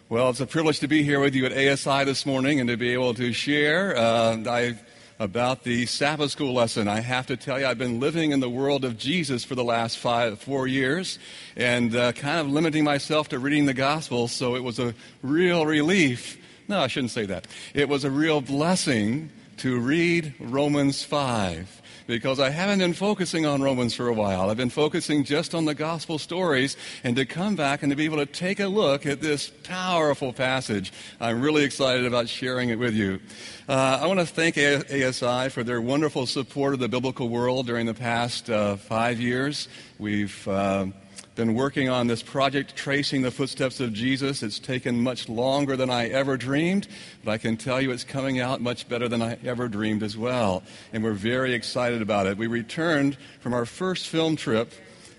Well, it's a privilege to be here with you at ASI this morning and to be able to share about the Sabbath school lesson. I have to tell you, I've been living in the world of Jesus for the last 4 years and kind of limiting myself to reading the Gospels, so it was a real relief. No, I shouldn't say that. It was a real blessing to read Romans 5. Because I haven't been focusing on Romans for a while. I've been focusing just on the gospel stories, and to come back and to be able to take a look at this powerful passage, I'm really excited about sharing it with you. I want to thank ASI for their wonderful support of the biblical world during the past 5 years. We've been working on this project, Tracing the Footsteps of Jesus. It's taken much longer than I ever dreamed, but I can tell you it's coming out much better than I ever dreamed as well. And we're very excited about it. We returned from our first film trip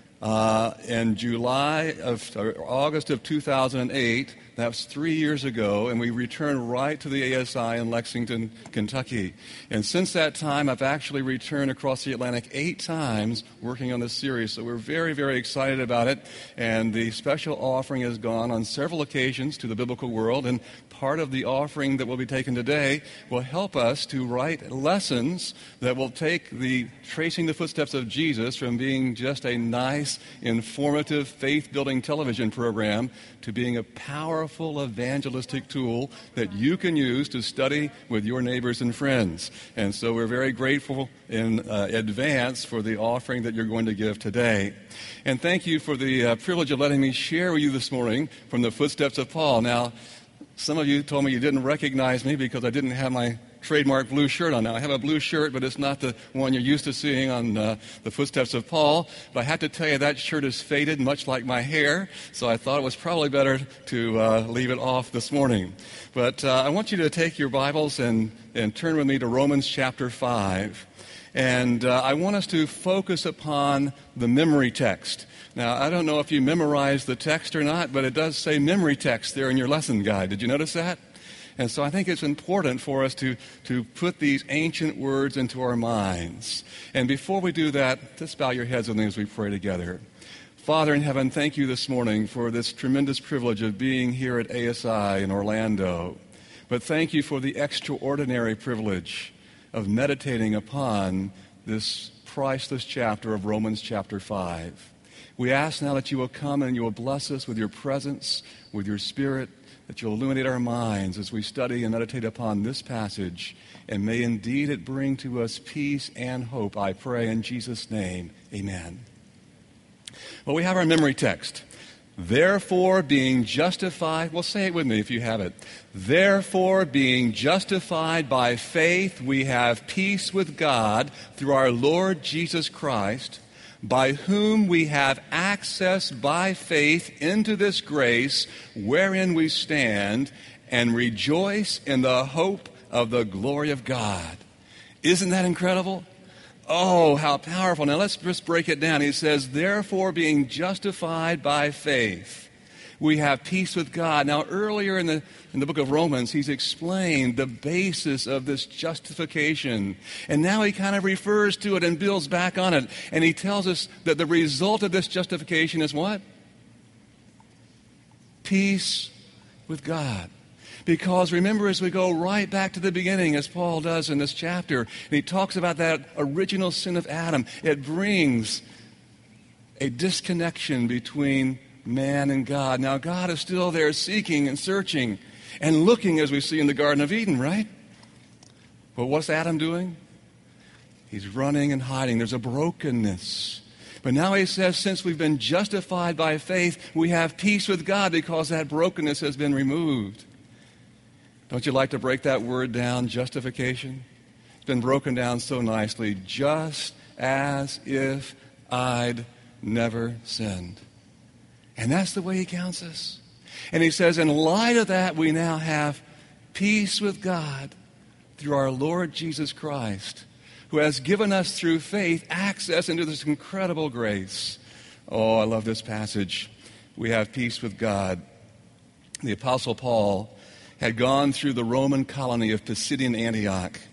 in August of 2008. That was 3 years ago, and we returned right to the ASI in Lexington, Kentucky. And since that time, I've actually returned across the Atlantic 8 times working on this series. So we're very, very excited about it. And the special offering has gone on several occasions to the biblical world, and part of the offering that will be taken today will help us to write lessons that will take the Tracing the Footsteps of Jesus from being just a nice, informative, faith-building television program to being a powerful evangelistic tool that you can use to study with your neighbors and friends. And so we're very grateful in advance for the offering that you're going to give today. And thank you for the privilege of letting me share with you this morning from the footsteps of Paul. Now, some of you told me you didn't recognize me because I didn't have my trademark blue shirt on. Now, I have a blue shirt, but it's not the one you're used to seeing on the footsteps of Paul. But I have to tell you, that shirt is faded, much like my hair, so I thought it was probably better to leave it off this morning. But I want you to take your Bibles and turn with me to Romans chapter 5. And I want us to focus upon the memory text. Now, I don't know if you memorized the text or not, but it does say memory text there in your lesson guide. Did you notice that? And so I think it's important for us to put these ancient words into our minds. And before we do that, just bow your heads with me as we pray together. Father in heaven, thank you this morning for this tremendous privilege of being here at ASI in Orlando. But thank you for the extraordinary privilege of meditating upon this priceless chapter of Romans chapter 5. We ask now that you will come and you will bless us with your presence, with your Spirit, that you'll illuminate our minds as we study and meditate upon this passage, and may indeed it bring to us peace and hope, I pray in Jesus' name. Amen. Well, we have our memory text. Therefore, being justified, well, say it with me if you have it. Therefore, being justified by faith, we have peace with God through our Lord Jesus Christ, by whom we have access by faith into this grace wherein we stand and rejoice in the hope of the glory of God. Isn't that incredible? Oh, how powerful. Now let's just break it down. He says, therefore, being justified by faith, we have peace with God. Now, earlier in the book of Romans, he's explained the basis of this justification. And now he kind of refers to it and builds back on it. And he tells us that the result of this justification is what? Peace with God. Because remember, as we go right back to the beginning, as Paul does in this chapter, and he talks about that original sin of Adam, it brings a disconnection between man and God. Now, God is still there seeking and searching and looking, as we see in the Garden of Eden, right? But what's Adam doing? He's running and hiding. There's a brokenness. But now he says, since we've been justified by faith, we have peace with God because that brokenness has been removed. Don't you like to break that word down, justification? It's been broken down so nicely. Just as if I'd never sinned. And that's the way he counts us. And he says, in light of that, we now have peace with God through our Lord Jesus Christ, who has given us through faith access into this incredible grace. Oh, I love this passage. We have peace with God. The Apostle Paul had gone through the Roman colony of Pisidian Antioch.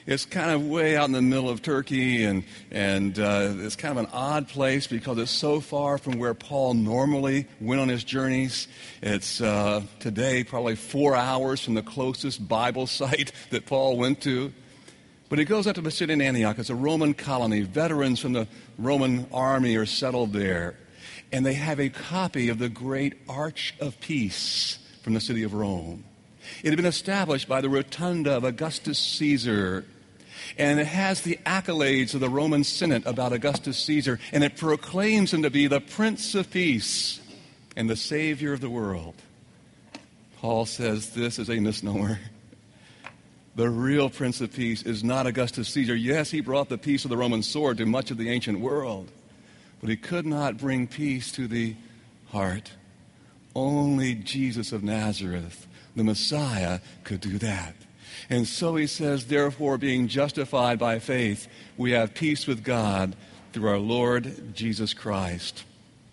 It's kind of way out in the middle of Turkey, and it's kind of an odd place because it's so far from where Paul normally went on his journeys. It's today probably 4 hours from the closest Bible site that Paul went to. But he goes up to Pisidian Antioch. It's a Roman colony. Veterans from the Roman army are settled there. And they have a copy of the great Arch of Peace from the city of Rome. It had been established by the rotunda of Augustus Caesar. And it has the accolades of the Roman Senate about Augustus Caesar. And it proclaims him to be the Prince of Peace and the Savior of the world. Paul says this is a misnomer. The real Prince of Peace is not Augustus Caesar. Yes, he brought the peace of the Roman sword to much of the ancient world, but he could not bring peace to the heart. Only Jesus of Nazareth, the Messiah, could do that. And so he says, therefore, being justified by faith, we have peace with God through our Lord Jesus Christ.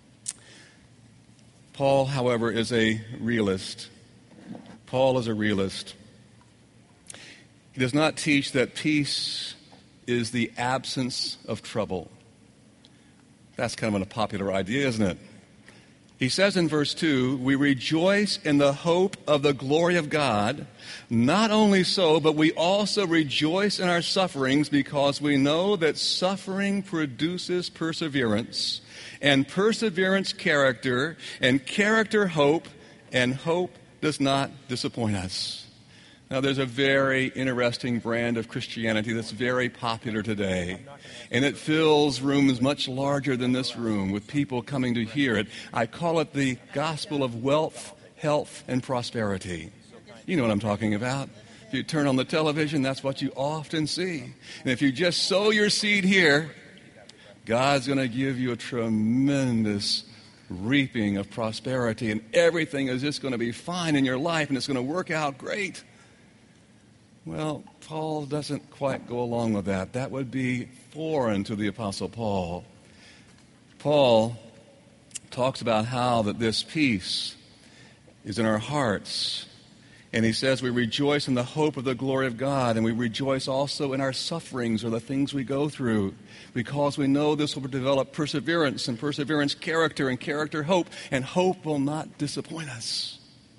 Paul, however, is a realist. Paul is a realist. He does not teach that peace is the absence of trouble. That's kind of a popular idea, isn't it? He says in verse 2, we rejoice in the hope of the glory of God. Not only so, but we also rejoice in our sufferings because we know that suffering produces perseverance, and perseverance character, and character hope, and hope does not disappoint us. Now, there's a very interesting brand of Christianity that's very popular today, and it fills rooms much larger than this room with people coming to hear it. I call it the gospel of wealth, health, and prosperity. You know what I'm talking about. If you turn on the television, that's what you often see. And if you just sow your seed here, God's going to give you a tremendous reaping of prosperity, and everything is just going to be fine in your life, and it's going to work out great. Well, Paul doesn't quite go along with that. That would be foreign to the Apostle Paul. Paul talks about how that this peace is in our hearts. And he says we rejoice in the hope of the glory of God, and we rejoice also in our sufferings or the things we go through, because we know this will develop perseverance, and perseverance character, and character hope, and hope will not disappoint us.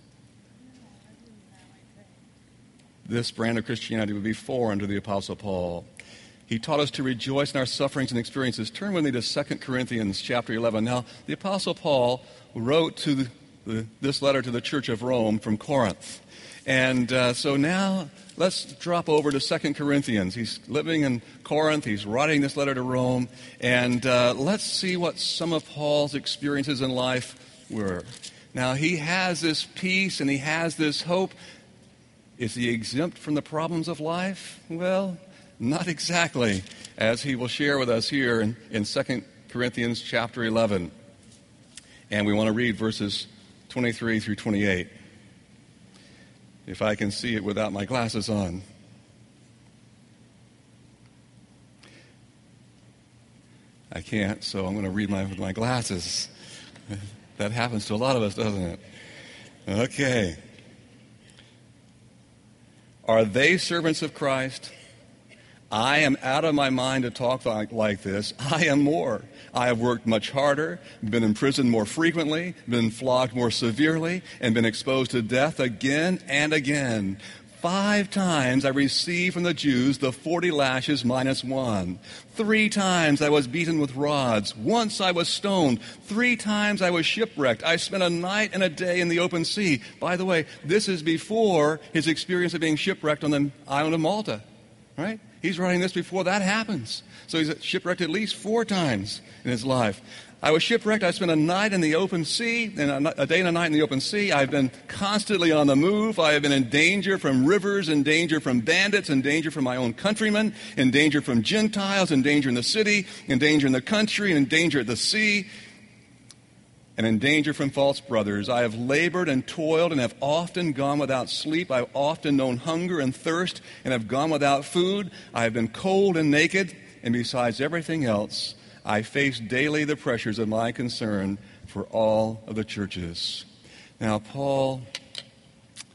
This brand of Christianity would be foreign to the Apostle Paul. He taught us to rejoice in our sufferings and experiences. Turn with me to 2 Corinthians chapter 11. Now, the Apostle Paul wrote to this letter to the church of Rome from Corinth. And so now let's drop over to 2 Corinthians. He's living in Corinth. He's writing this letter to Rome. And let's see what some of Paul's experiences in life were. Now, he has this peace and he has this hope. Is he exempt from the problems of life? Well, not exactly, as he will share with us here in 2 Corinthians chapter 11. And we want to read verses 23 through 28. If I can see it without my glasses on. I can't, so I'm going to read with my glasses. That happens to a lot of us, doesn't it? Okay. Are they servants of Christ? I am out of my mind to talk like this. I am more. I have worked much harder, been imprisoned more frequently, been flogged more severely, and been exposed to death again and again. 5 times I received from the Jews the 40 lashes minus 1. 3 times I was beaten with rods. Once I was stoned. 3 times I was shipwrecked. I spent a night and a day in the open sea. By the way, this is before his experience of being shipwrecked on the island of Malta, right? He's writing this before that happens. So he's shipwrecked at least 4 times in his life. I was shipwrecked. I spent a night in the open sea, and a day and a night in the open sea. I've been constantly on the move. I have been in danger from rivers, in danger from bandits, in danger from my own countrymen, in danger from Gentiles, in danger in the city, in danger in the country, and in danger at the sea, and in danger from false brothers. I have labored and toiled and have often gone without sleep. I have often known hunger and thirst and have gone without food. I have been cold and naked, and besides everything else, I face daily the pressures of my concern for all of the churches. Now, Paul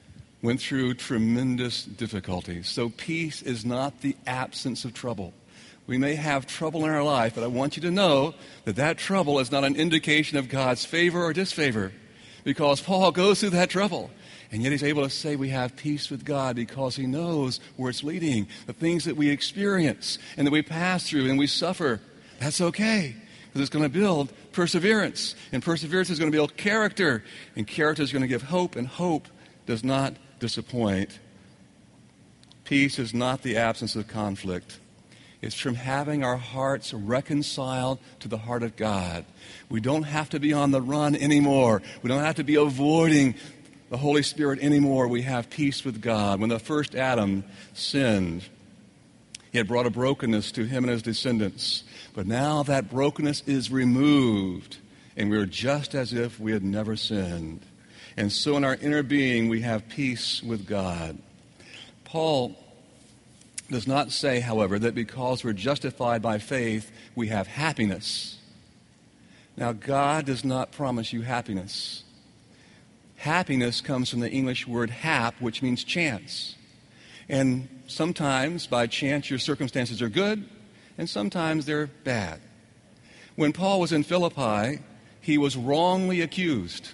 went through tremendous difficulties. So peace is not the absence of trouble. We may have trouble in our life, but I want you to know that that trouble is not an indication of God's favor or disfavor, because Paul goes through that trouble. And yet he's able to say we have peace with God because he knows where it's leading. The things that we experience and that we pass through and we suffer, that's okay, because it's going to build perseverance. And perseverance is going to build character. And character is going to give hope, and hope does not disappoint. Peace is not the absence of conflict. It's from having our hearts reconciled to the heart of God. We don't have to be on the run anymore. We don't have to be avoiding the Holy Spirit anymore. We have peace with God. When the first Adam sinned, he had brought a brokenness to him and his descendants. But now that brokenness is removed, and we're just as if we had never sinned. And so in our inner being, we have peace with God. Paul does not say, however, that because we're justified by faith, we have happiness. Now, God does not promise you happiness. Happiness comes from the English word hap, which means chance. And sometimes, by chance, your circumstances are good, and sometimes they're bad. When Paul was in Philippi, he was wrongly accused.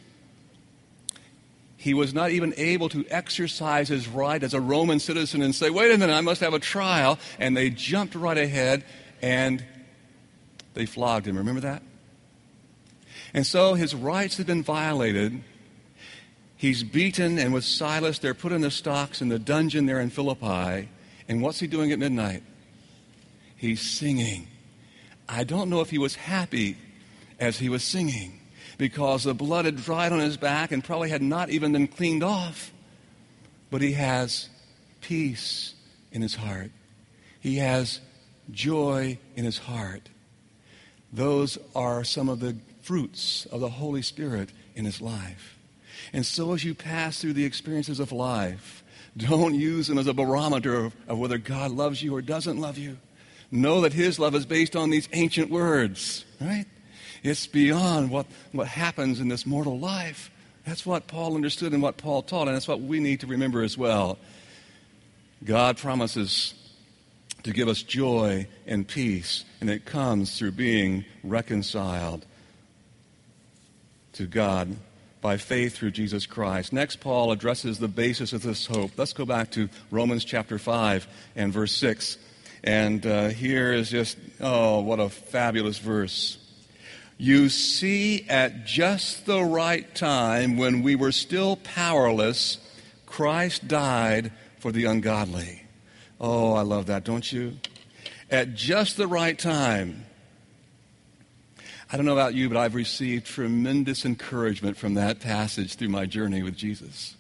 He was not even able to exercise his right as a Roman citizen and say, wait a minute, I must have a trial. And they jumped right ahead and they flogged him. Remember that? And so his rights had been violated. He's beaten, and with Silas, they're put in the stocks in the dungeon there in Philippi. And what's he doing at midnight? He's singing. I don't know if he was happy as he was singing, because the blood had dried on his back and probably had not even been cleaned off. But he has peace in his heart. He has joy in his heart. Those are some of the fruits of the Holy Spirit in his life. And so as you pass through the experiences of life, don't use them as a barometer of whether God loves you or doesn't love you. Know that his love is based on these ancient words, right? It's beyond what happens in this mortal life. That's what Paul understood and what Paul taught, and that's what we need to remember as well. God promises to give us joy and peace, and it comes through being reconciled to God by faith through Jesus Christ. Next, Paul addresses the basis of this hope. Let's go back to Romans chapter 5 and verse 6. And here is just, what a fabulous verse. You see, at just the right time, when we were still powerless, Christ died for the ungodly. Oh, I love that, don't you? At just the right time. I don't know about you, but I've received tremendous encouragement from that passage through my journey with Jesus.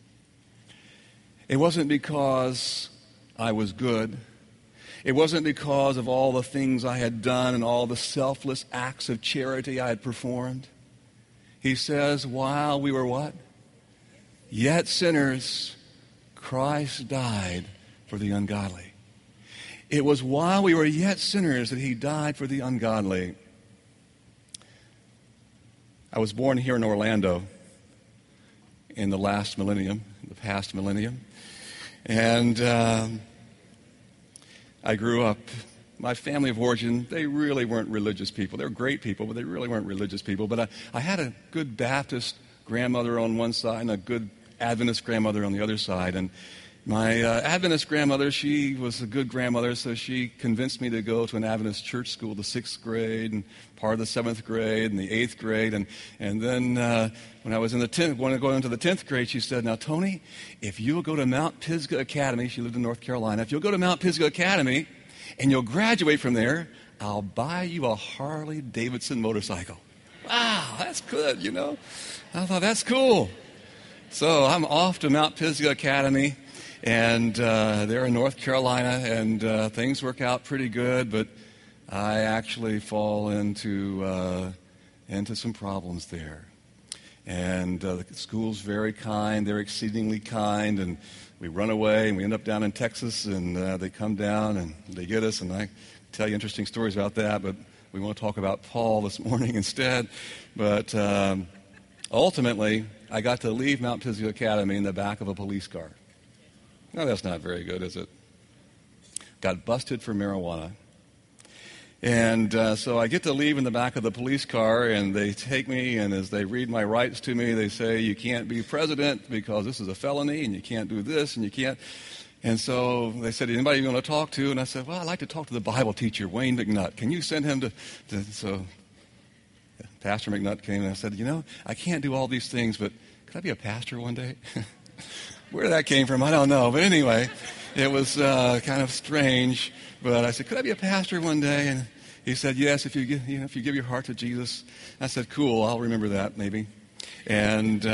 It wasn't because I was good. It wasn't because of all the things I had done and all the selfless acts of charity I had performed. He says, while we were what? Yet sinners, Christ died for the ungodly. It was while we were yet sinners that he died for the ungodly. I was born here in Orlando in the past millennium. And I grew up, my family of origin, they really weren't religious people. They were great people, but they really weren't religious people. But I had a good Baptist grandmother on one side and a good Adventist grandmother on the other side. And my Adventist grandmother, she was a good grandmother, so she convinced me to go to an Adventist church school, the 6th grade, and part of the 7th grade, and the 8th grade. And then when I was in the 10th, when I go into the 10th grade, she said, now, Tony, if you'll go to Mount Pisgah Academy, she lived in North Carolina, if you'll go to Mount Pisgah Academy and you'll graduate from there, I'll buy you a Harley Davidson motorcycle. Wow, that's good, you know. I thought, that's cool. So I'm off to Mount Pisgah Academy. And they're in North Carolina, and things work out pretty good, but I actually fall into some problems there. And the school's very kind. They're exceedingly kind, and we run away, and we end up down in Texas, and they come down, and they get us, and I tell you interesting stories about that, but we want to talk about Paul this morning instead. But ultimately, I got to leave Mount Pisgah Academy in the back of a police car. Now, that's not very good, is it? Got busted for marijuana. And so I get to leave in the back of the police car, and they take me, and as they read my rights to me, they say, you can't be president because this is a felony, and you can't do this, and you can't. And so they said, anybody you want to talk to? And I said, well, I'd like to talk to the Bible teacher, Wayne McNutt. Can you send him to so Pastor McNutt came, and I said, I can't do all these things, but could I be a pastor one day? Where that came from, I don't know. But anyway, it was kind of strange. But I said, could I be a pastor one day? And he said, yes, if you give your heart to Jesus. I said, cool, I'll remember that maybe. And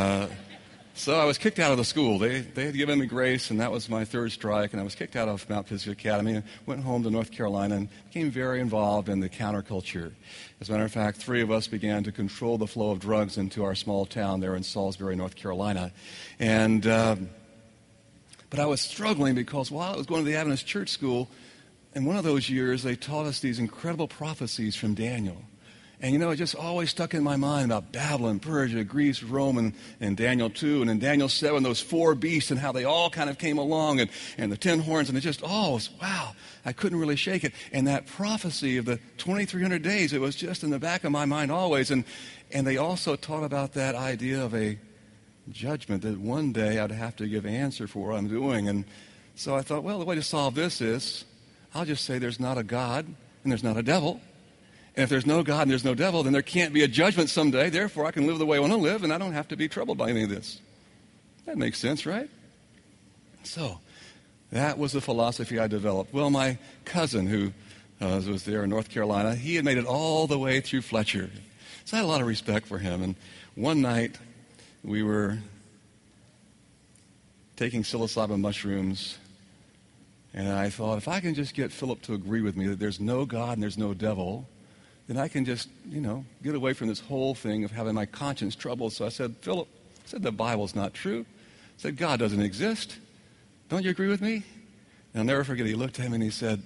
so I was kicked out of the school. They had given me grace, and that was my third strike. And I was kicked out of Mount Pisgah Academy and went home to North Carolina and became very involved in the counterculture. As a matter of fact, 3 of us began to control the flow of drugs into our small town there in Salisbury, North Carolina. And but I was struggling because while I was going to the Adventist church school, in one of those years, they taught us these incredible prophecies from Daniel. And, it just always stuck in my mind about Babylon, Persia, Greece, Rome, and Daniel 2. And in Daniel 7, those 4 beasts and how they all kind of came along, and the 10 horns. And it just, wow, I couldn't really shake it. And that prophecy of the 2,300 days, it was just in the back of my mind always. And they also taught about that idea of a judgment, that one day I'd have to give answer for what I'm doing. And so I thought, well, the way to solve this is I'll just say there's not a God and there's not a devil. And if there's no God and there's no devil, then there can't be a judgment someday. Therefore, I can live the way I want to live, and I don't have to be troubled by any of this. That makes sense, right? So that was the philosophy I developed. Well, my cousin, who was there in North Carolina, he had made it all the way through Fletcher. So I had a lot of respect for him. And one night, we were taking psilocybin mushrooms, and I thought, if I can just get Philip to agree with me that there's no God and there's no devil, then I can just, get away from this whole thing of having my conscience troubled. So I said, Philip, the Bible's not true. I said, God doesn't exist. Don't you agree with me? And I'll never forget, he looked at him and he said,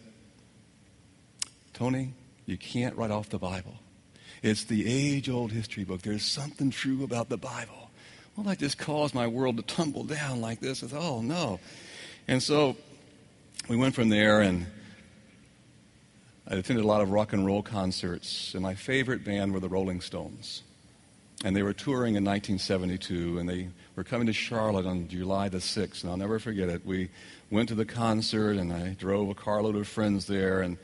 Tony, you can't write off the Bible. It's the age-old history book. There's something true about the Bible. Well, that just caused my world to tumble down like this. I thought, oh, no. And so we went from there, and I attended a lot of rock and roll concerts, and my favorite band were the Rolling Stones. And they were touring in 1972, and they were coming to Charlotte on July the 6th, and I'll never forget it. We went to the concert, and I drove a carload of friends there, and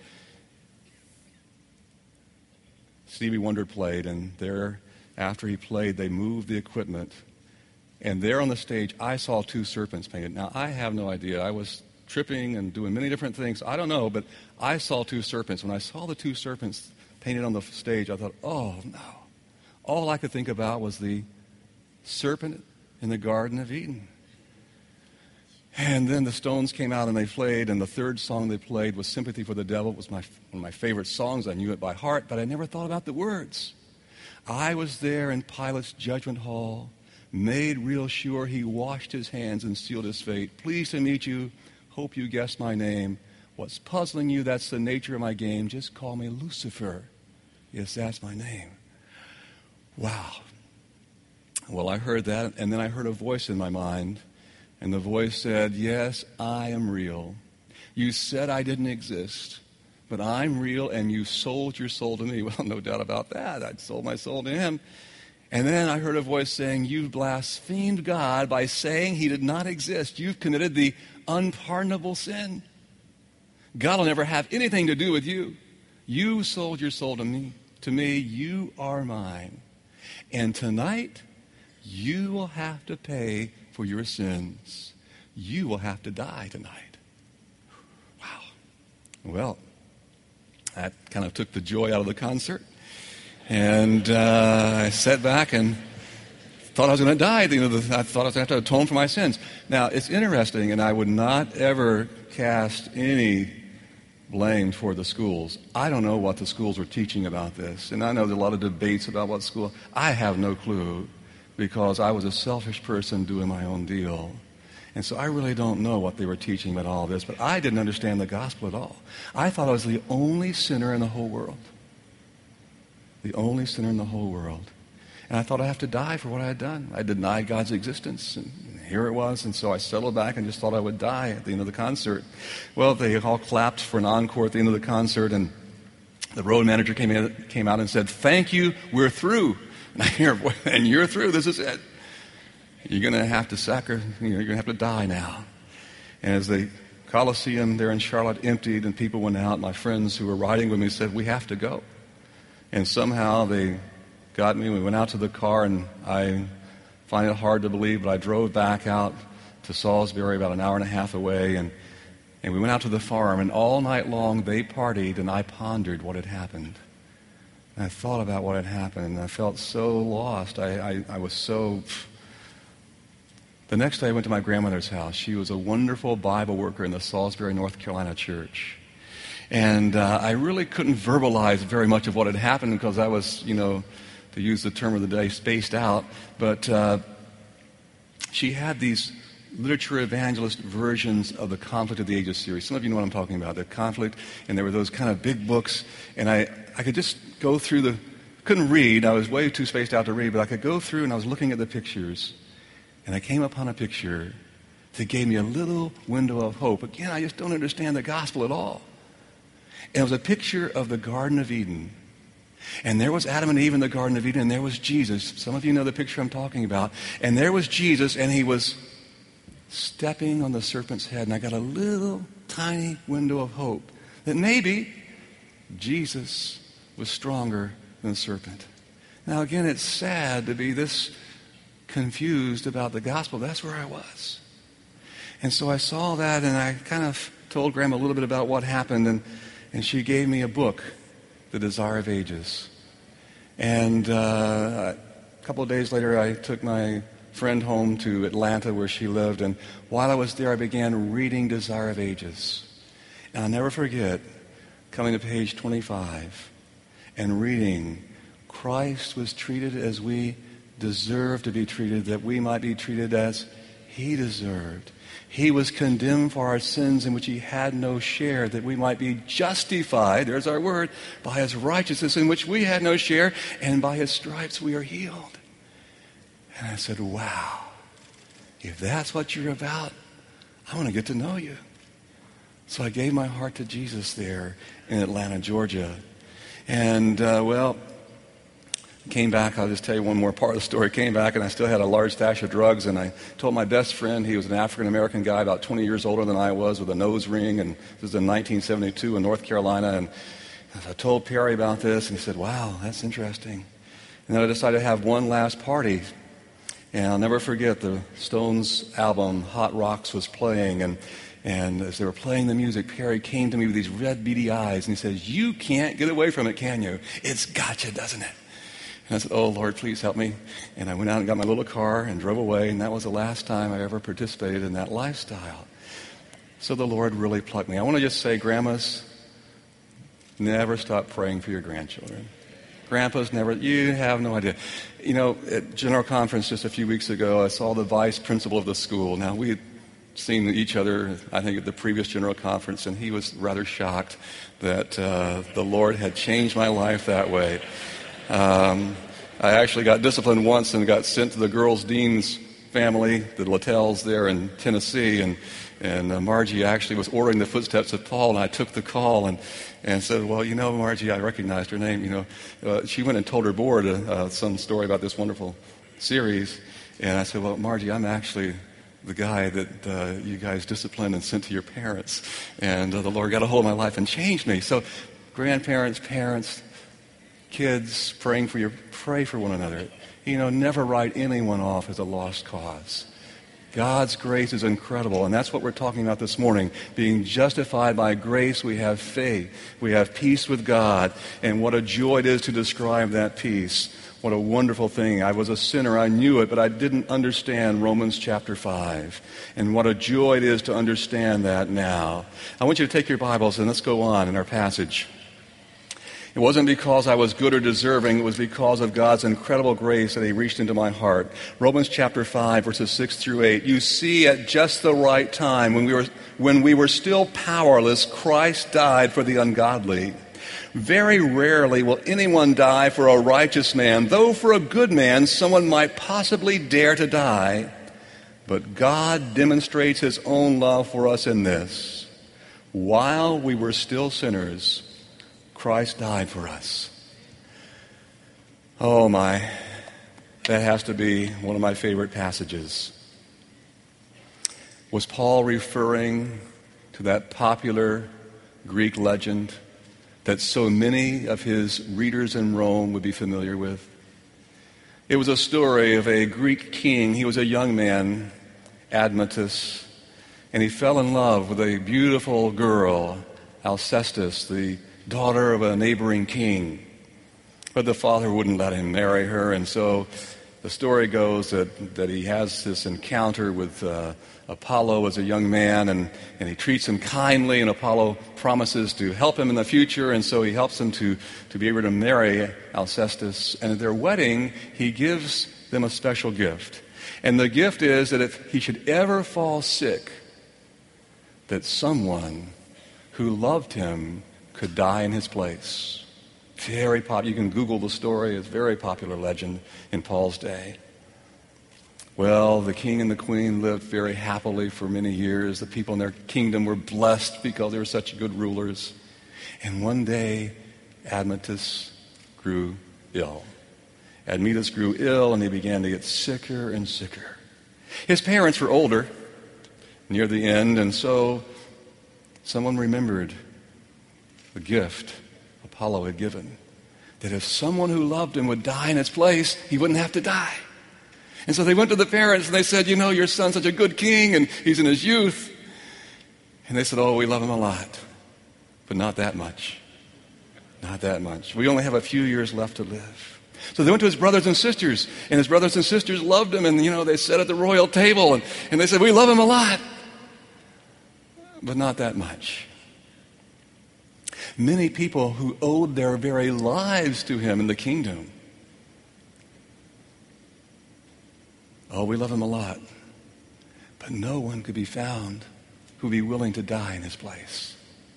Stevie Wonder played, and there, after he played, they moved the equipment. And there on the stage, I saw 2 serpents painted. Now, I have no idea. I was tripping and doing many different things. I don't know, but I saw 2 serpents. When I saw the 2 serpents painted on the stage, I thought, oh, no. All I could think about was the serpent in the Garden of Eden. And then the Stones came out and they played, and the third song they played was Sympathy for the Devil. It was one of my favorite songs. I knew it by heart, but I never thought about the words. I was there in Pilate's judgment hall, made real sure he washed his hands and sealed his fate. Pleased to meet you. Hope you guessed my name. What's puzzling you, that's the nature of my game. Just call me Lucifer. Yes, that's my name. Wow. Well, I heard that, and then I heard a voice in my mind, and the voice said, yes, I am real. You said I didn't exist, but I'm real, and you sold your soul to me. Well, no doubt about that. I'd sold my soul to him. And then I heard a voice saying, you've blasphemed God by saying he did not exist. You've committed the unpardonable sin. God will never have anything to do with you. You sold your soul to me. You are mine. And tonight, you will have to pay for your sins. You will have to die tonight. Wow. Well, that kind of took the joy out of the concert. And I sat back and thought I was going to die. I thought I was going to have to atone for my sins. Now, it's interesting, and I would not ever cast any blame toward the schools. I don't know what the schools were teaching about this. And I know there's a lot of debates about what school. I have no clue because I was a selfish person doing my own deal. And so I really don't know what they were teaching about all this. But I didn't understand the gospel at all. I thought I was the only sinner in the whole world. The only sinner in the whole world. And I thought I have to die for what I had done. I denied God's existence, and here it was. And so I settled back and just thought I would die at the end of the concert. Well, they all clapped for an encore at the end of the concert, and the road manager came out and said, "Thank you, we're through." And I hear, "And you're through, this is it. You're going to have to you're going to have to die now." And as the Coliseum there in Charlotte emptied and people went out, my friends who were riding with me said, "We have to go." And somehow they got me. We went out to the car, and I find it hard to believe, but I drove back out to Salisbury, about an hour and a half away, and we went out to the farm, and all night long they partied, and I pondered what had happened. And I thought about what had happened, and I felt so lost. I was so... The next day I went to my grandmother's house. She was a wonderful Bible worker in the Salisbury, North Carolina church. And I really couldn't verbalize very much of what had happened because I was, to use the term of the day, spaced out. But she had these literature evangelist versions of the Conflict of the Ages series. Some of you know what I'm talking about, the Conflict. And there were those kind of big books. And I could just go through couldn't read. I was way too spaced out to read. But I could go through, and I was looking at the pictures. And I came upon a picture that gave me a little window of hope. Again, I just don't understand the gospel at all. And it was a picture of the Garden of Eden. And there was Adam and Eve in the Garden of Eden, and there was Jesus. Some of you know the picture I'm talking about. And there was Jesus, and he was stepping on the serpent's head. And I got a little tiny window of hope that maybe Jesus was stronger than the serpent. Now, again, it's sad to be this confused about the gospel. That's where I was. And so I saw that, and I kind of told Grandma a little bit about what happened, and she gave me a book, The Desire of Ages. And a couple of days later, I took my friend home to Atlanta where she lived, and while I was there, I began reading Desire of Ages. And I'll never forget coming to page 25 and reading, "Christ was treated as we deserve to be treated, that we might be treated as he deserved. He was condemned for our sins in which he had no share, that we might be justified," there's our word, "by his righteousness in which we had no share, and by his stripes we are healed." And I said, wow, if that's what you're about, I want to get to know you. So I gave my heart to Jesus there in Atlanta, Georgia. And, came back. I'll just tell you one more part of the story. Came back, and I still had a large stash of drugs, and I told my best friend, he was an African-American guy about 20 years older than I was, with a nose ring, and this was in 1972 in North Carolina, and I told Perry about this, and he said, "Wow, that's interesting." And then I decided to have one last party, and I'll never forget, the Stones album, Hot Rocks, was playing, and as they were playing the music, Perry came to me with these red, beady eyes, and he says, "You can't get away from it, can you? It's got you, doesn't it?" And I said, "Oh, Lord, please help me." And I went out and got my little car and drove away, and that was the last time I ever participated in that lifestyle. So the Lord really plucked me. I want to just say, grandmas, never stop praying for your grandchildren. Grandpas, never. You have no idea. At General Conference just a few weeks ago, I saw the vice principal of the school. Now, we had seen each other, I think, at the previous General Conference, and he was rather shocked that the Lord had changed my life that way. I actually got disciplined once and got sent to the girls' dean's family, the Littells there in Tennessee, and Margie actually was ordering the footsteps of Paul, and I took the call and said, "Well, Margie," I recognized her name, she went and told her board some story about this wonderful series, and I said, "Well, Margie, I'm actually the guy that you guys disciplined and sent to your parents, and the Lord got a hold of my life and changed me." So grandparents, parents, kids, pray for one another. Never write anyone off as a lost cause. God's grace is incredible, and that's what we're talking about this morning. Being justified by grace, we have faith. We have peace with God, and what a joy it is to describe that peace. What a wonderful thing. I was a sinner. I knew it, but I didn't understand Romans chapter 5. And what a joy it is to understand that now. I want you to take your Bibles and let's go on in our passage. It wasn't because I was good or deserving. It was because of God's incredible grace that he reached into my heart. Romans chapter 5, verses 6 through 8. "You see, at just the right time, when we were still powerless, Christ died for the ungodly. Very rarely will anyone die for a righteous man, though for a good man someone might possibly dare to die. But God demonstrates his own love for us in this: while we were still sinners, Christ died for us. Oh my, that has to be one of my favorite passages. Was Paul referring to that popular Greek legend that so many of his readers in Rome would be familiar with? It was a story of a Greek king. He was a young man, Admetus, and he fell in love with a beautiful girl, Alcestis, the daughter of a neighboring king. But the father wouldn't let him marry her, and so the story goes that he has this encounter with Apollo as a young man, and he treats him kindly, and Apollo promises to help him in the future, and so he helps him to be able to marry Alcestis. And at their wedding, he gives them a special gift. And the gift is that if he should ever fall sick, that someone who loved him could die in his place. Very popular. You can Google the story. It's a very popular legend in Paul's day. Well, the king and the queen lived very happily for many years. The people in their kingdom were blessed because they were such good rulers. And one day, Admetus grew ill. Admetus grew ill, and he began to get sicker and sicker. His parents were older, near the end, and so someone remembered the gift Apollo had given, that if someone who loved him would die in his place, he wouldn't have to die. And so they went to the parents and they said, you know, your son's such a good king and he's in his youth. And they said, oh, we love him a lot, but not that much. Not that much. We only have a few years left to live. So they went to his brothers and sisters, and his brothers and sisters loved him, and, you know, they sat at the royal table, and they said, we love him a lot, but not that much. Many people who owed their very lives to him in the kingdom. Oh, we love him a lot. But no one could be found who would be willing to die in his place.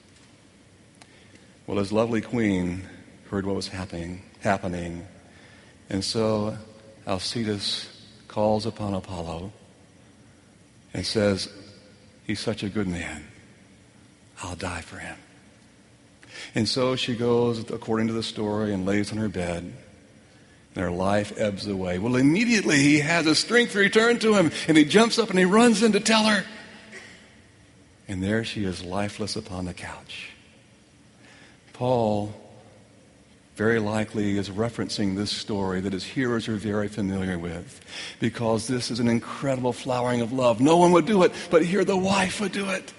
Well, his lovely queen heard what was happening. And so Alcestis calls upon Apollo and says, he's such a good man. I'll die for him. And so she goes, according to the story, and lays on her bed, and her life ebbs away. Well, immediately he has his strength return to him, and he jumps up and he runs in to tell her. And there she is, lifeless upon the couch. Paul very likely is referencing this story that his hearers are very familiar with, because this is an incredible flowering of love. No one would do it, but here the wife would do it.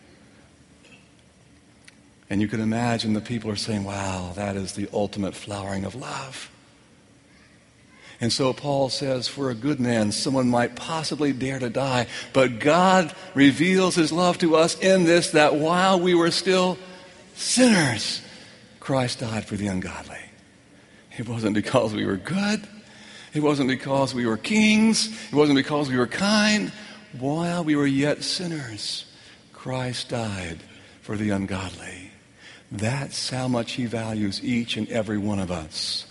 And you can imagine the people are saying, wow, that is the ultimate flowering of love. And so Paul says, for a good man, someone might possibly dare to die, but God reveals his love to us in this, that while we were still sinners, Christ died for the ungodly. It wasn't because we were good. It wasn't because we were kings. It wasn't because we were kind. While we were yet sinners, Christ died for the ungodly. That's how much he values each and every one of us.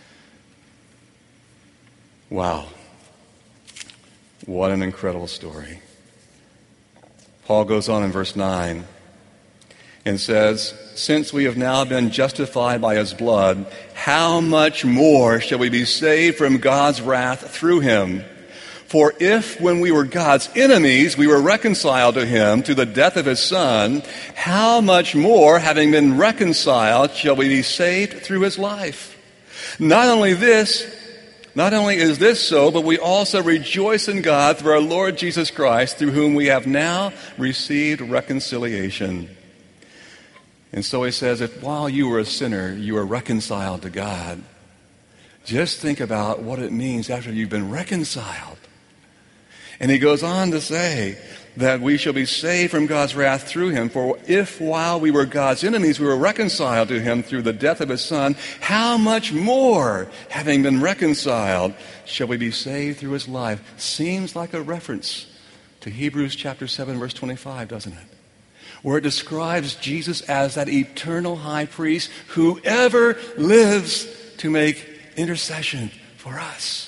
Wow. What an incredible story. Paul goes on in verse 9 and says, since we have now been justified by his blood, how much more shall we be saved from God's wrath through him? For if, when we were God's enemies, we were reconciled to him through the death of his Son, how much more, having been reconciled, shall we be saved through his life? Not only is this so, but we also rejoice in God through our Lord Jesus Christ, through whom we have now received reconciliation. And so he says, if while you were a sinner, you were reconciled to God, just think about what it means after you've been reconciled. And he goes on to say that we shall be saved from God's wrath through him. For if while we were God's enemies, we were reconciled to him through the death of his Son, how much more, having been reconciled, shall we be saved through his life? Seems like a reference to Hebrews chapter 7, verse 25, doesn't it? where it describes Jesus as that eternal high priest who ever lives to make intercession for us.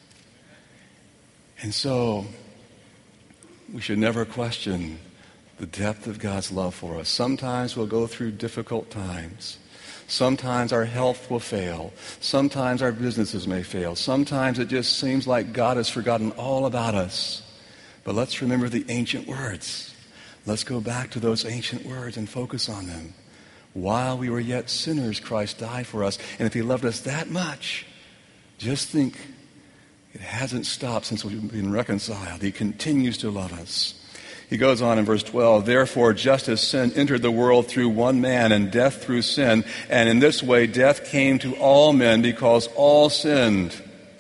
And so, we should never question the depth of God's love for us. Sometimes we'll go through difficult times. Sometimes our health will fail. Sometimes our businesses may fail. Sometimes it just seems like God has forgotten all about us. But let's remember the ancient words. Let's go back to those ancient words and focus on them. While we were yet sinners, Christ died for us. And if he loved us that much, just think, it hasn't stopped since we've been reconciled. He continues to love us. He goes on in verse 12, therefore, just as sin entered the world through one man and death through sin, and in this way death came to all men because all sinned.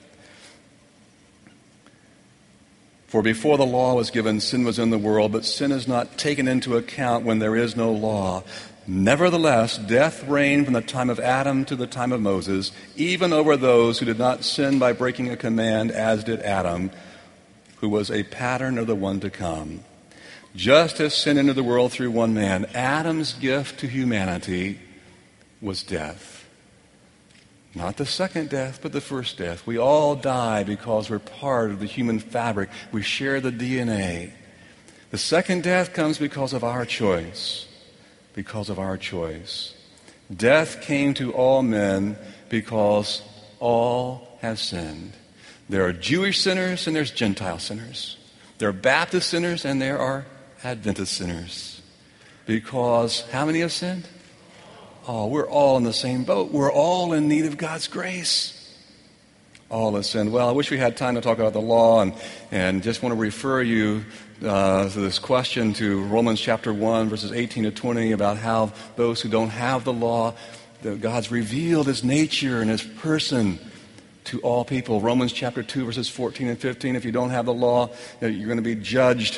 For before the law was given, sin was in the world, but sin is not taken into account when there is no law. Nevertheless, death reigned from the time of Adam to the time of Moses, even over those who did not sin by breaking a command, as did Adam, who was a pattern of the one to come. Just as sin entered the world through one man, Adam's gift to humanity was death. Not the second death, but the first death. We all die because we're part of the human fabric. We share the DNA. The second death comes because of our choice. Because of our choice. Death came to all men because all have sinned. There are Jewish sinners and there's Gentile sinners. There are Baptist sinners and there are Adventist sinners. Because how many have sinned? Oh, we're all in the same boat. We're all in need of God's grace. All have sinned. Well, I wish we had time to talk about the law and just want to refer you to this question to Romans chapter 1, verses 18 to 20, about how those who don't have the law, that God's revealed his nature and his person to all people. Romans chapter 2, verses 14 and 15, if you don't have the law, you're going to be judged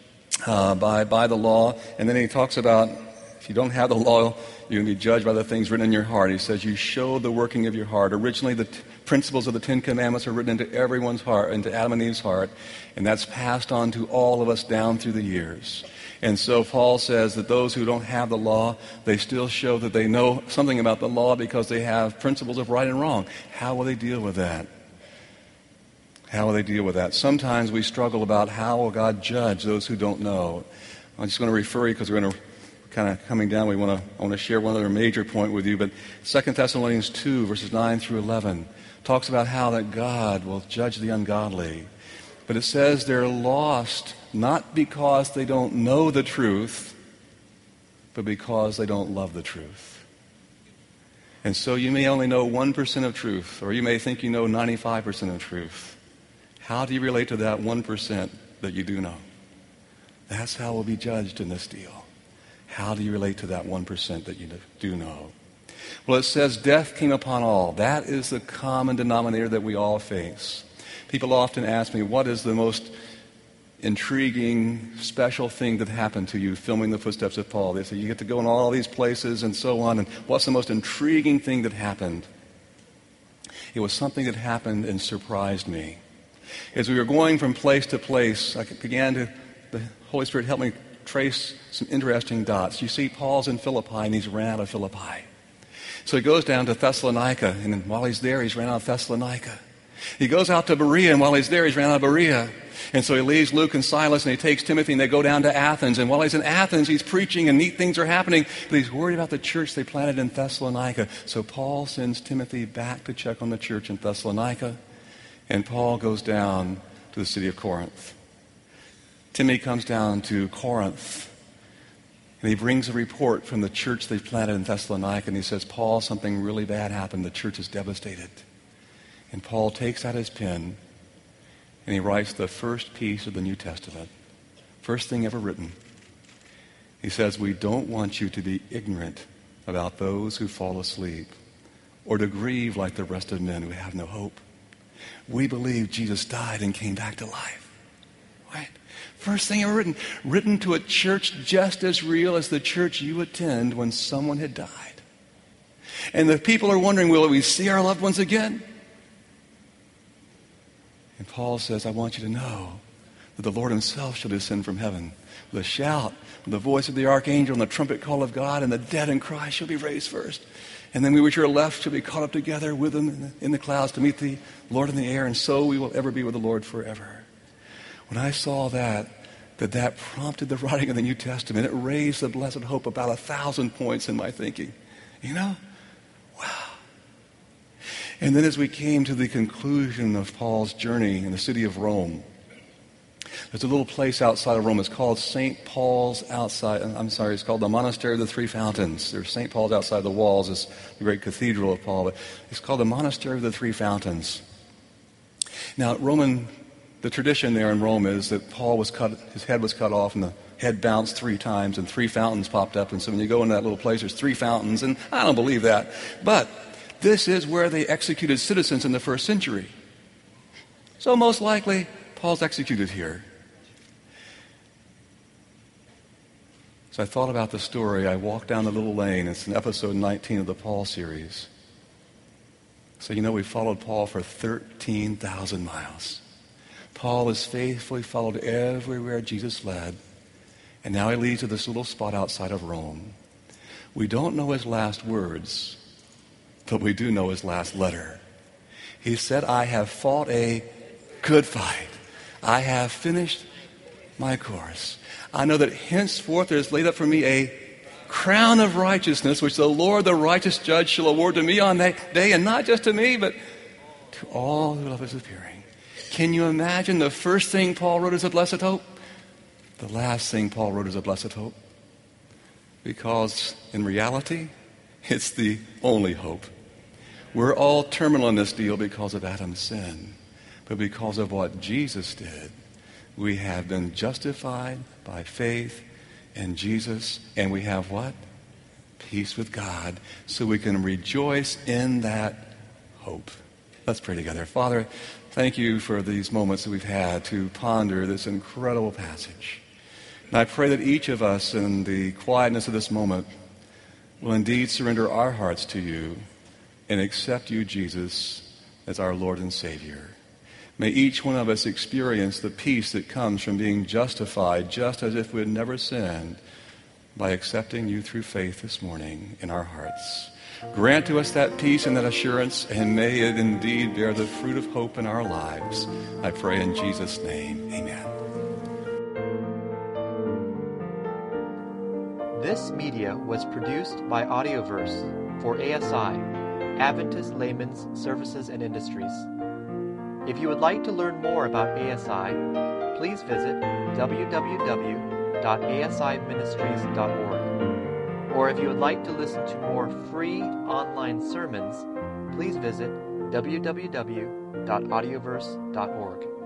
by the law. And then he talks about if you don't have the law, you're going to be judged by the things written in your heart. He says you show the working of your heart. Originally, the principles of the Ten Commandments are written into everyone's heart, into Adam and Eve's heart, and that's passed on to all of us down through the years. And so Paul says that those who don't have the law, they still show that they know something about the law because they have principles of right and wrong. How will they deal with that? How will they deal with that? Sometimes we struggle about how will God judge those who don't know. I'm just going to refer you because we're going to kind of coming down. I want to share one other major point with you. But 2 Thessalonians 2, verses 9 through 11, talks about how that God will judge the ungodly. But it says they're lost not because they don't know the truth, but because they don't love the truth. And so you may only know 1% of truth, or you may think you know 95% of truth. How do you relate to that 1% that you do know? That's how we'll be judged in this deal. How do you relate to that 1% that you do know? Well, it says death came upon all. That is the common denominator that we all face. People often ask me, what is the most intriguing, special thing that happened to you filming the footsteps of Paul? They say, you get to go in all these places and so on, and what's the most intriguing thing that happened? It was something that happened and surprised me. As we were going from place to place, the Holy Spirit helped me trace some interesting dots. You see, Paul's in Philippi, and he's ran out of Philippi. So he goes down to Thessalonica, and while he's there, he's ran out of Thessalonica. He goes out to Berea, and while he's there, he's ran out of Berea. And so he leaves Luke and Silas, and he takes Timothy, and they go down to Athens. And while he's in Athens, he's preaching, and neat things are happening, but he's worried about the church they planted in Thessalonica. So Paul sends Timothy back to check on the church in Thessalonica, and Paul goes down to the city of Corinth. Timothy comes down to Corinth, and he brings a report from the church they've planted in Thessalonica, and he says, Paul, something really bad happened. The church is devastated. And Paul takes out his pen, and he writes the first piece of the New Testament. First thing ever written. He says, we don't want you to be ignorant about those who fall asleep, or to grieve like the rest of men who have no hope. We believe Jesus died and came back to life. Right? First thing ever written to a church just as real as the church you attend when someone had died. And the people are wondering, will we see our loved ones again? And Paul says, I want you to know that the Lord himself shall descend from heaven with a shout, with the voice of the archangel and the trumpet call of God, and the dead in Christ shall be raised first. And then we which are left shall be caught up together with them in the clouds to meet the Lord in the air, and so we will ever be with the Lord forever. When I saw that prompted the writing of the New Testament. It raised the blessed hope about 1,000 points in my thinking. You know? Wow. And then as we came to the conclusion of Paul's journey in the city of Rome, there's a little place outside of Rome. It's called St. Paul's outside. It's called the Monastery of the Three Fountains. There's St. Paul's outside the walls. It's the great cathedral of Paul. But it's called the Monastery of the Three Fountains. Now, the tradition there in Rome is that his head was cut off, and the head bounced 3 times, and 3 fountains popped up. And so when you go into that little place, there's 3 fountains, and I don't believe that. But this is where they executed citizens in the first century. So most likely, Paul's executed here. So I thought about the story. I walked down the little lane. It's in episode 19 of the Paul series. So we followed Paul for 13,000 miles. Paul has faithfully followed everywhere Jesus led, and now he leads to this little spot outside of Rome. We don't know his last words, but we do know his last letter. He said, I have fought a good fight. I have finished my course. I know that henceforth there is laid up for me a crown of righteousness, which the Lord, the righteous judge, shall award to me on that day, and not just to me, but to all who love his appearing. Can you imagine the first thing Paul wrote as a blessed hope? The last thing Paul wrote as a blessed hope? Because in reality, it's the only hope. We're all terminal in this deal because of Adam's sin. But because of what Jesus did, we have been justified by faith in Jesus. And we have what? Peace with God. So we can rejoice in that hope. Let's pray together. Father, thank you for these moments that we've had to ponder this incredible passage. And I pray that each of us in the quietness of this moment will indeed surrender our hearts to you and accept you, Jesus, as our Lord and Savior. May each one of us experience the peace that comes from being justified just as if we had never sinned by accepting you through faith this morning in our hearts. Grant to us that peace and that assurance, and may it indeed bear the fruit of hope in our lives. I pray in Jesus' name. Amen. This media was produced by Audioverse for ASI, Adventist Layman's Services and Industries. If you would like to learn more about ASI, please visit www.asiministries.org. Or if you would like to listen to more free online sermons, please visit www.audioverse.org.